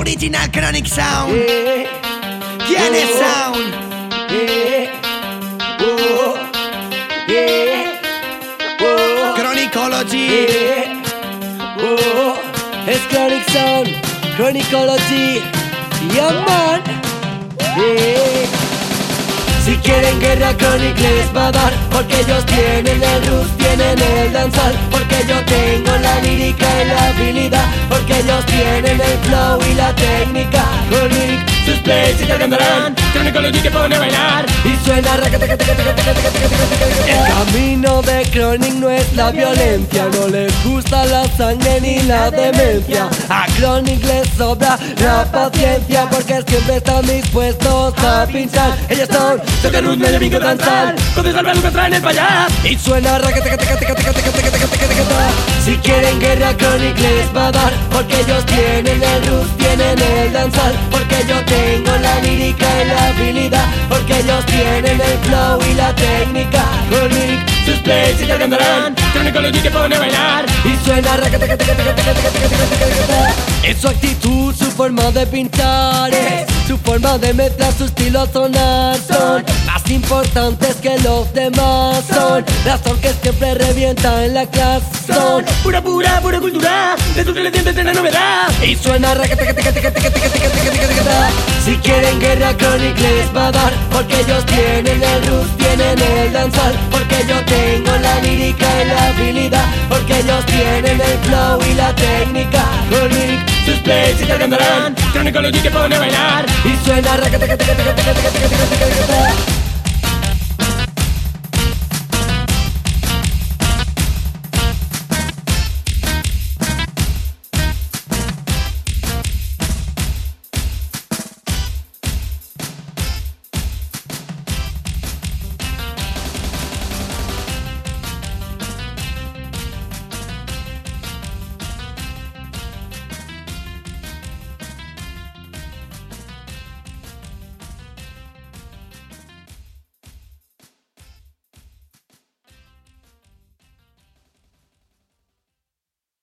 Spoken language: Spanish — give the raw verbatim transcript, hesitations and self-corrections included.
Original Chronic Sound. Yeah. ¿Quién es Oh. Sound? Yeah. Oh. Yeah. Oh. Chronicology. Yeah. Oh. Es Chronic Sound, Chronicology. Yeah, man. Yeah. Si quieren guerra, Chronic les va a dar, porque ellos tienen el roots, tienen el danzar, porque yo tengo la lírica y la habilidad, porque ellos tienen el flow y la técnica. Chronic, sus plays y te cantarán, Chronicology te pone a bailar y suena raca, taca, taca, taca, taca, taca, taca, taca, taca. El camino de Chronic no es la violencia, no les gusta la sangre ni la demencia. A Chronic les sobra la paciencia, porque siempre están dispuestos a pinchar. Ellos son Toca Ruth, medio vinco danzar, con salvar Lucas traen el payas y suena raca, taca, taca, taca, taca, taca, taca, taca, taca, taca. Si quieren guerra, Chronic les va a dar, porque ellos tienen el roots, tienen el danzar, porque yo tengo la lírica y la habilidad, porque ellos tienen el flow y la técnica. Chronic, sus plays y te cantarán, Chronicology te pone a bailar y suena raca, taca, taca, taca, taca, taca, taca, taca, taca. Es su actitud, su forma de pintar, es su forma de mezclar, su estilo sonar. Son más importantes que los demás, son razón que siempre revienta en la clase. Son pura, pura, pura cultura, de tus relecientes de la novedad y suena raca, taca, taca, taca, taca, taca, taca, taca, taca, taca. Si quieren guerra, Chronic les va a dar, porque ellos tienen el roots, tienen el danzar, porque yo tengo la lírica y la habilidad, porque ellos tienen el flow y la técnica. Chronic, sus plays y te cantarán, Chronicology te pone a bailar y suena raca, taca, taca, taca, taca, taca, taca, taca, taca, taca.